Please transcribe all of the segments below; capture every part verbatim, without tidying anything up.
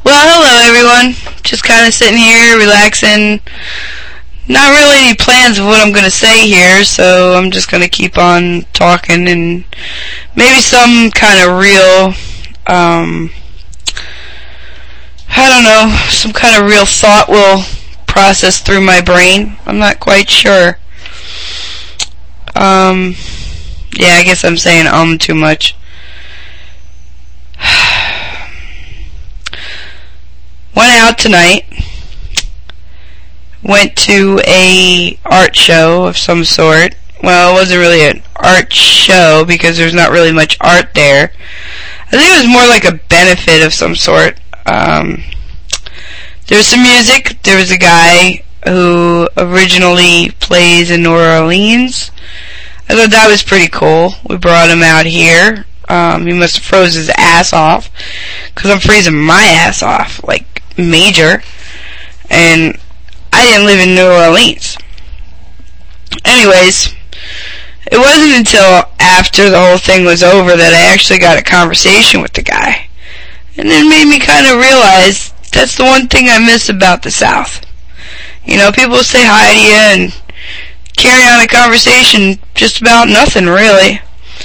Well, hello everyone. Just kind of sitting here, relaxing. Not really any plans of what I'm going to say here, so I'm just going to keep on talking and maybe some kind of real, um, I don't know, some kind of real thought will process through my brain. I'm not quite sure. Um, yeah, I guess I'm saying um too much. Went out tonight. Went to a art show of some sort. Well, it wasn't really an art show because there's not really much art there. I think it was more like a benefit of some sort. Um, there was some music. There was a guy who originally plays in New Orleans. I thought that was pretty cool. We brought him out here. Um, he must have froze his ass off, because I'm freezing my ass off, like, major. And I didn't live in New Orleans. Anyways, it wasn't until after the whole thing was over that I actually got a conversation with the guy. And it made me kind of realize that's the one thing I miss about the South. You know, people say hi to you and carry on a conversation just about nothing, really.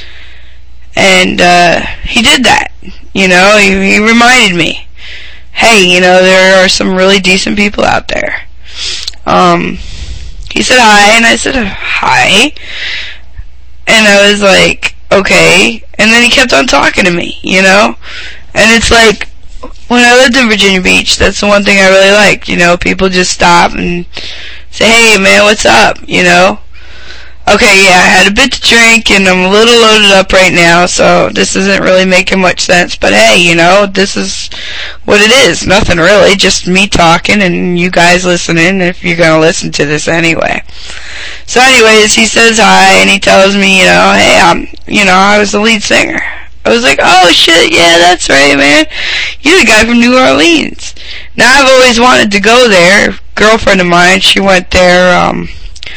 And uh, he did that. You know, he, he reminded me, hey, you know, there are some really decent people out there. Um, he said hi, and I said hi, and I was like, okay, and then he kept on talking to me, you know, and it's like, when I lived in Virginia Beach, that's the one thing I really liked, you know, people just stop and say, hey, man, what's up, you know. Okay, yeah, I had a bit to drink, and I'm a little loaded up right now, so this isn't really making much sense, but hey, you know, this is what it is. Nothing really, just me talking and you guys listening, if you're gonna listen to this anyway. So anyways, he says hi, and he tells me, you know, hey, I'm, you know, I was the lead singer. I was like, oh shit, yeah, that's right, man. You're the guy from New Orleans. Now, I've always wanted to go there. A girlfriend of mine, she went there, um...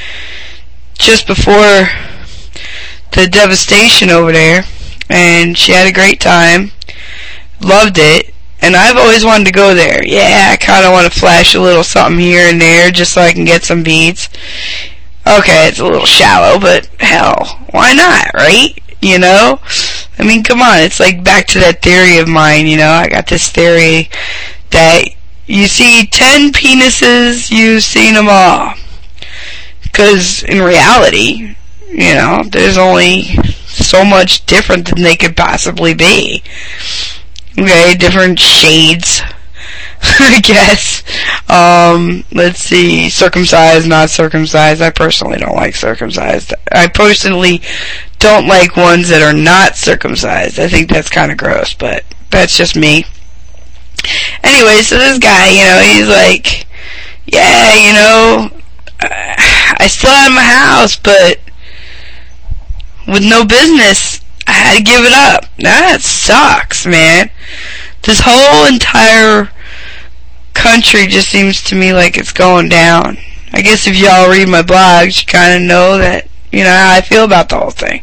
just before the devastation over there, and she had a great time, loved it, and I've always wanted to go there. Yeah, I kind of want to flash a little something here and there just so I can get some beats. Okay, it's a little shallow, but hell, why not, right? You know? I mean, come on, it's like back to that theory of mine, you know? I got this theory that you see ten penises, you've seen them all. Because in reality, you know, there's only so much different than they could possibly be. Okay, different shades, I guess. Um, let's see, circumcised, not circumcised. I personally don't like circumcised. I personally don't like ones that are not circumcised. I think that's kind of gross, but that's just me. Anyway, so this guy, you know, he's like, yeah, you know, I still have my house, but with no business, I had to give it up. Now that sucks, man. This whole entire country just seems to me like it's going down. I guess if y'all read my blogs, you kind of know that, you know, how I feel about the whole thing.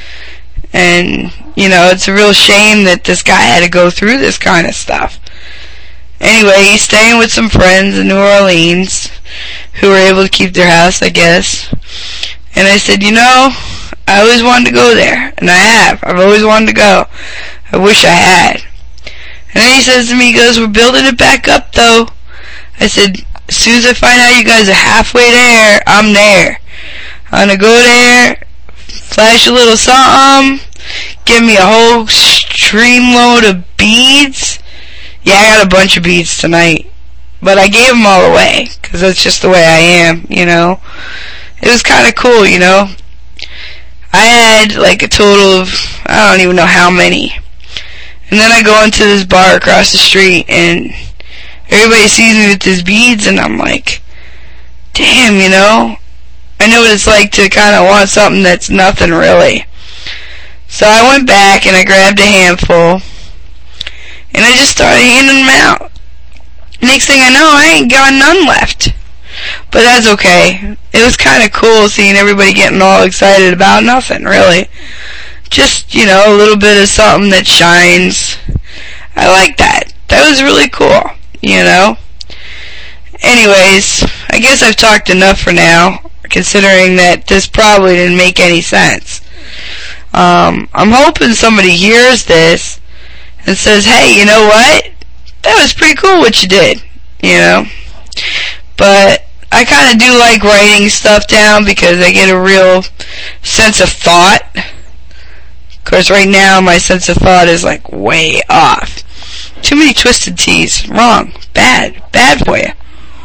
And, you know, it's a real shame that this guy had to go through this kind of stuff. Anyway, he's staying with some friends in New Orleans who were able to keep their house, I guess. And I said, you know, I always wanted to go there. And I have. I've always wanted to go. I wish I had. And then he says to me, he goes, we're building it back up, though. I said, as soon as I find out you guys are halfway there, I'm there. I'm going to go there, flash a little something, give me a whole stream load of beads. Yeah, I got a bunch of beads tonight, but I gave them all away, because that's just the way I am, you know. It was kind of cool, you know. I had, like, a total of, I don't even know how many. And then I go into this bar across the street, and everybody sees me with these beads, and I'm like, damn, you know. I know what it's like to kind of want something that's nothing, really. So I went back, and I grabbed a handful, and I just started handing them out. Next thing I know, I ain't got none left. But that's okay. It was kind of cool seeing everybody getting all excited about nothing, really. Just, you know, a little bit of something that shines. I like that. That was really cool. you know? Anyways, I guess I've talked enough for now, considering that this probably didn't make any sense. Um, I'm hoping somebody hears this and says, hey, you know what? That was pretty cool what you did, you know? But I kind of do like writing stuff down because I get a real sense of thought. Of course, right now my sense of thought is like way off. Too many twisted teas. Wrong. Bad. Bad for you.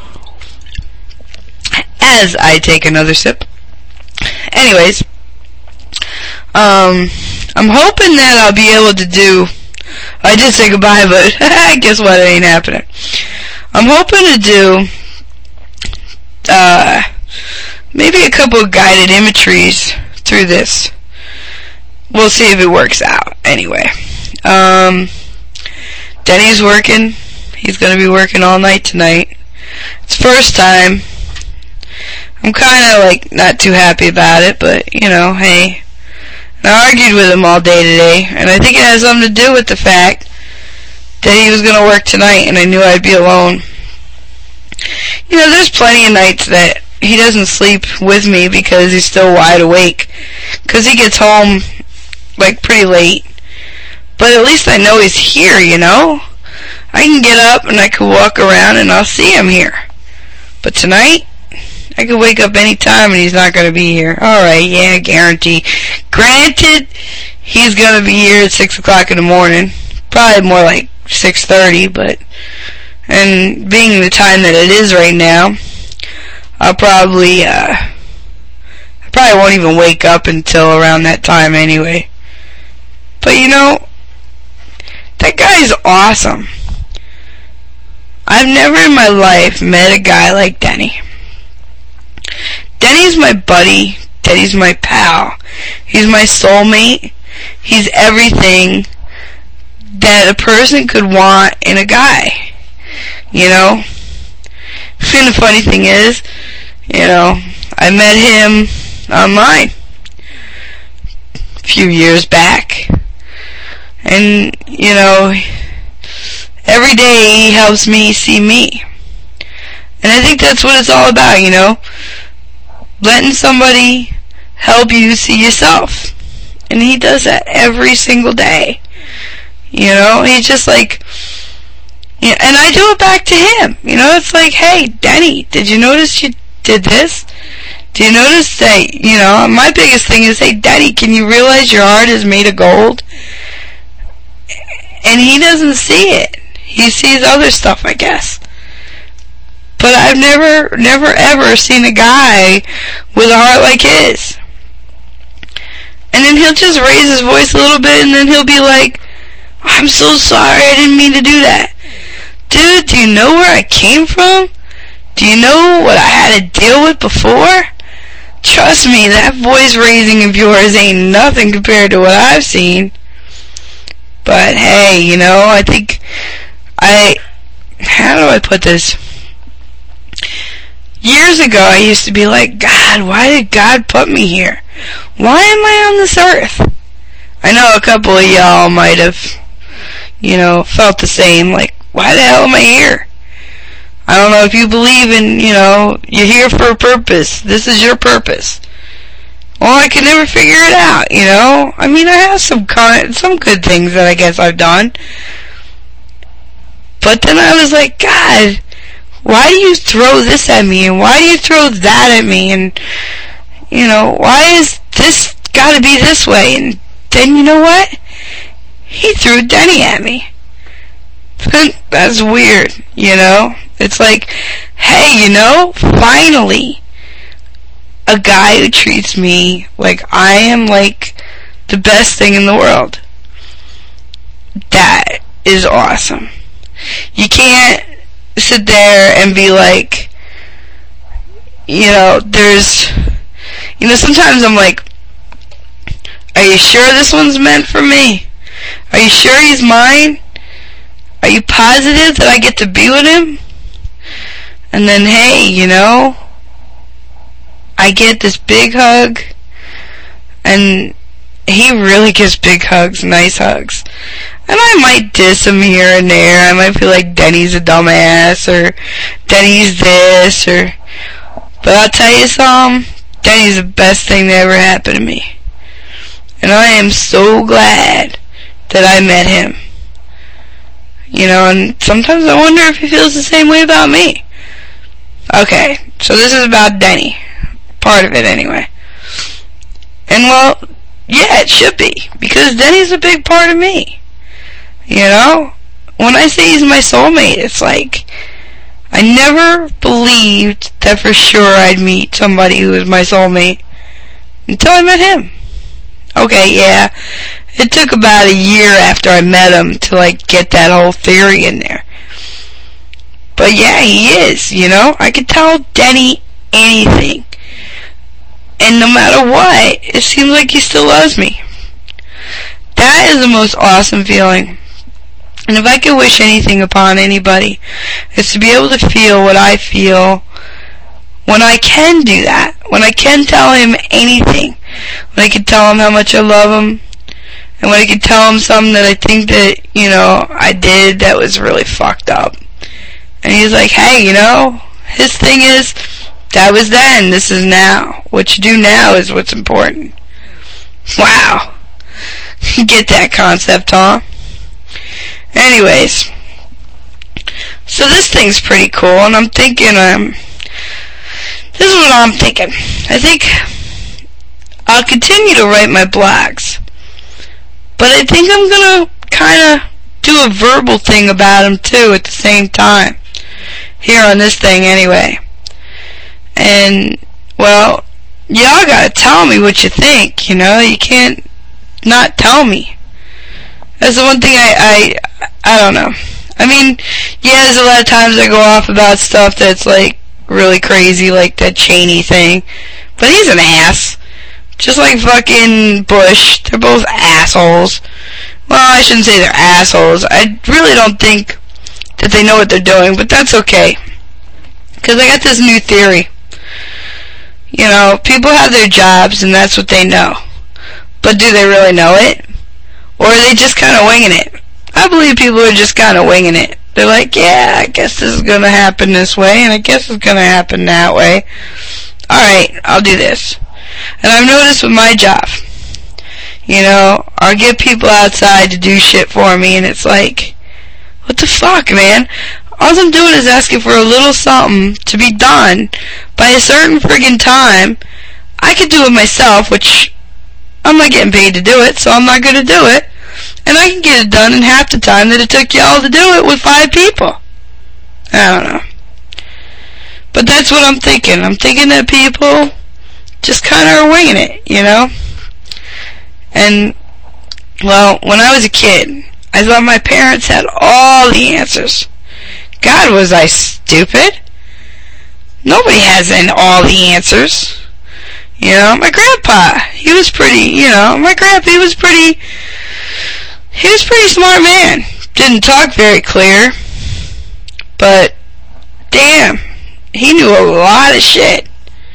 As I take another sip. Anyways, um, I'm hoping that I'll be able to do, I did say goodbye, but guess what, it ain't happening. I'm hoping to do, uh, maybe a couple of guided imageries through this. We'll see if it works out. Anyway, um, Denny's working. He's gonna be working all night tonight. It's first time. I'm kind of, like, not too happy about it, but, you know, hey. And I argued with him all day today, and I think it has something to do with the fact that he was going to work tonight, and I knew I'd be alone. You know, there's plenty of nights that he doesn't sleep with me because he's still wide awake, because he gets home, like, pretty late. But at least I know he's here, you know? I can get up, and I can walk around, and I'll see him here. But tonight, I could wake up any time and he's not going to be here. Alright, yeah, guarantee. Granted, he's going to be here at six o'clock in the morning. Probably more like six thirty, but, and being the time that it is right now, I'll probably, uh, I probably won't even wake up until around that time anyway. But you know, that guy's awesome. I've never in my life met a guy like Denny. Denny's my buddy. Denny's my pal. He's my soulmate. He's everything that a person could want in a guy. You know? And the funny thing is, you know, I met him online a few years back. And, you know, every day he helps me see me. And I think that's what it's all about, you know? Letting somebody help you see yourself. And he does that every single day. You know, he's just like, you know, and I do it back to him. You know, it's like, hey, Denny, did you notice you did this? Do you notice that, you know, my biggest thing is, hey, Denny, can you realize your heart is made of gold? And he doesn't see it. He sees other stuff, I guess. But I've never, never ever seen a guy with a heart like his. And then he'll just raise his voice a little bit and then he'll be like, I'm so sorry, I didn't mean to do that. Dude, do you know where I came from? Do you know what I had to deal with before? Trust me, that voice raising of yours ain't nothing compared to what I've seen. But hey, you know, I think I, how do I put this? Years ago, I used to be like, God, why did God put me here? Why am I on this earth? I know a couple of y'all might have, you know, felt the same, like, why the hell am I here? I don't know if you believe in, you know, you're here for a purpose. This is your purpose. Well, I could never figure it out, you know? I mean, I have some con- some good things that I guess I've done. But then I was like, God, why do you throw this at me? And why do you throw that at me? And, you know, why is this gotta be this way? And then, you know what? He threw Denny at me. That's weird, you know? It's like, hey, you know, finally, a guy who treats me like I am like the best thing in the world. That is awesome. You can't sit there and be like, you know, there's, you know, sometimes I'm like, are you sure this one's meant for me? Are you sure he's mine? Are you positive that I get to be with him? And then, hey, you know, I get this big hug, and he really gives big hugs, nice hugs. And I might diss him here and there. I might feel like Denny's a dumbass, or Denny's this, or... But I'll tell you something, Denny's the best thing that ever happened to me. And I am so glad that I met him. You know, and sometimes I wonder if he feels the same way about me. Okay, so this is about Denny. Part of it, anyway. And, well, yeah, it should be. Because Denny's a big part of me. You know? When I say he's my soulmate, it's like... I never believed that for sure I'd meet somebody who was my soulmate until I met him. Okay, yeah, it took about a year after I met him to, like, get that whole theory in there. But yeah, he is, you know? I could tell Denny anything. And no matter what, it seems like he still loves me. That is the most awesome feeling. And if I could wish anything upon anybody, it's to be able to feel what I feel when I can do that. When I can tell him anything. When I can tell him how much I love him. And when I can tell him something that I think that, you know, I did that was really fucked up. And he's like, hey, you know, his thing is, that was then, this is now. What you do now is what's important. Wow. Get that concept, huh? Anyways, so this thing's pretty cool, and I'm thinking, um, this is what I'm thinking. I think I'll continue to write my blogs, but I think I'm gonna kind of do a verbal thing about them too at the same time, here on this thing anyway. And, well, y'all gotta tell me what you think, you know, you can't not tell me. That's the one thing I, I, I don't know. I mean, yeah, there's a lot of times I go off about stuff that's, like, really crazy, like that Cheney thing. But he's an ass. Just like fucking Bush. They're both assholes. Well, I shouldn't say they're assholes. I really don't think that they know what they're doing, but that's okay. Because I got this new theory. You know, people have their jobs, and that's what they know. But do they really know it? Or are they just kind of winging it? I believe people are just kind of winging it. They're like, yeah, I guess this is going to happen this way, and I guess it's going to happen that way. Alright, I'll do this. And I've noticed with my job, you know, I'll get people outside to do shit for me, and it's like, what the fuck, man? All I'm doing is asking for a little something to be done by a certain friggin' time. I could do it myself, which I'm not getting paid to do it, so I'm not going to do it. And I can get it done in half the time that it took y'all to do it with five people. I don't know. But that's what I'm thinking. I'm thinking that people just kind of are winging it, you know? And, well, when I was a kid, I thought my parents had all the answers. God, was I stupid? Nobody has all the answers. You know, my grandpa, he was pretty, you know, my grandpa, he was pretty, he was a pretty smart man. Didn't talk very clear, but damn, he knew a lot of shit.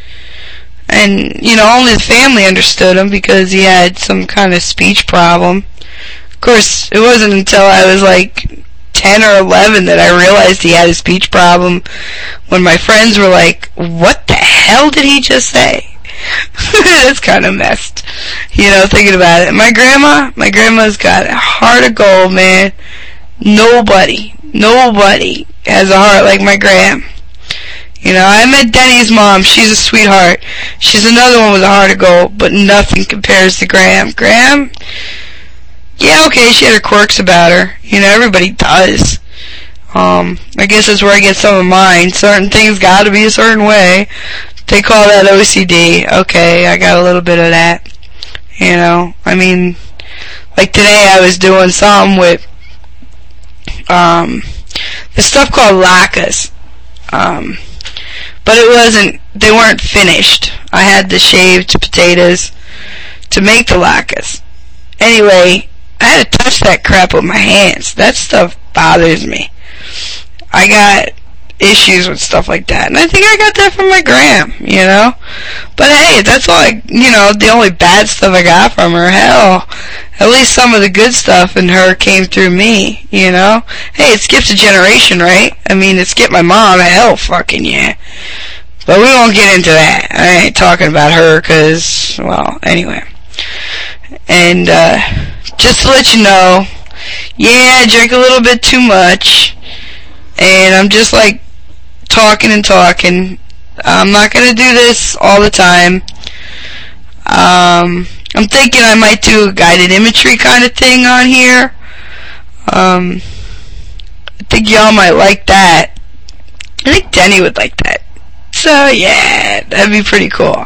And, you know, only the family understood him because he had some kind of speech problem. Of course, it wasn't until I was like ten or eleven that I realized he had a speech problem, when my friends were like, what the hell did he just say? It's kind of messed, you know, thinking about it. My grandma, my grandma's got a heart of gold, man. Nobody, nobody has a heart like my gram. You know, I met Denny's mom. She's a sweetheart. She's another one with a heart of gold, but nothing compares to Graham. Graham, yeah, okay, she had her quirks about her. You know, everybody does. Um, I guess that's where I get some of mine. Certain things gotta be a certain way. They call that O C D. Okay, I got a little bit of that. You know, I mean, like today I was doing something with, um, this stuff called latkes. Um, but it wasn't, they weren't finished. I had the shaved potatoes to make the latkes. Anyway, I had to touch that crap with my hands. That stuff bothers me. I got issues with stuff like that. And I think I got that from my gram, you know? But hey, that's all I, you know, the only bad stuff I got from her. Hell, at least some of the good stuff in her came through me, you know? Hey, it skips a generation, right? I mean, it skipped my mom. Hell fucking yeah. But we won't get into that. I ain't talking about her, cause, well, anyway. And, uh, just to let you know, yeah, I drank a little bit too much. And I'm just like talking and talking. I'm not gonna do this all the time. Um, I'm thinking I might do a guided imagery kind of thing on here. Um, I think y'all might like that. I think Denny would like that. So yeah, that'd be pretty cool.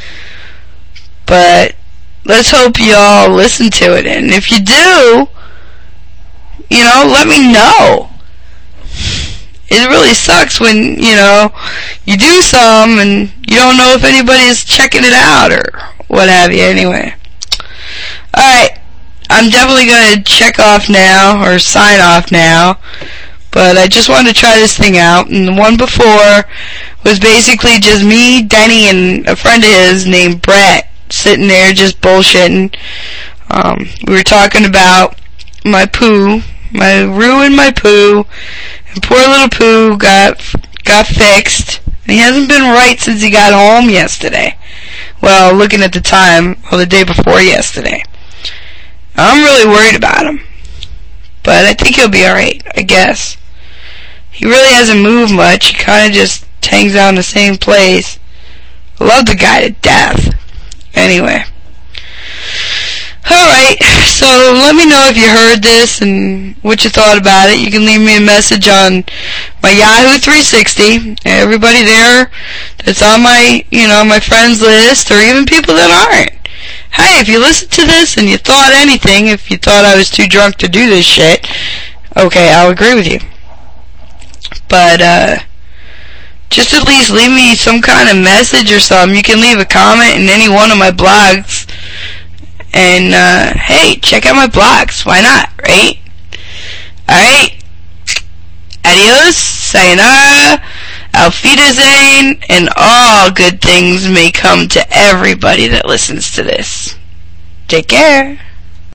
But let's hope y'all listen to it. And if you do, you know, let me know. It really sucks when, you know, you do some and you don't know if anybody's checking it out or what have you anyway. Alright, I'm definitely going to check off now, or sign off now, but I just wanted to try this thing out, and the one before was basically just me, Denny, and a friend of his named Brett sitting there just bullshitting. Um, we were talking about my poo, my ruined my poo, and poor little poo got got fixed, and he hasn't been right since he got home yesterday. Well, looking at the time, or the day before yesterday. I'm really worried about him, but I think he'll be alright, I guess. He really hasn't moved much. He kind of just hangs out in the same place. I love the guy to death. Anyway. Alright, so let me know if you heard this and what you thought about it. You can leave me a message on my Yahoo three sixty. Everybody there that's on my, you know, my friends list, or even people that aren't. Hey, if you listened to this and you thought anything, if you thought I was too drunk to do this shit, okay, I'll agree with you. But, uh, just at least leave me some kind of message or something. You can leave a comment in any one of my blogs. And, uh, hey, check out my blogs. Why not, right? Alright. Adios, sayonara, auf Wiedersehen, and all good things may come to everybody that listens to this. Take care.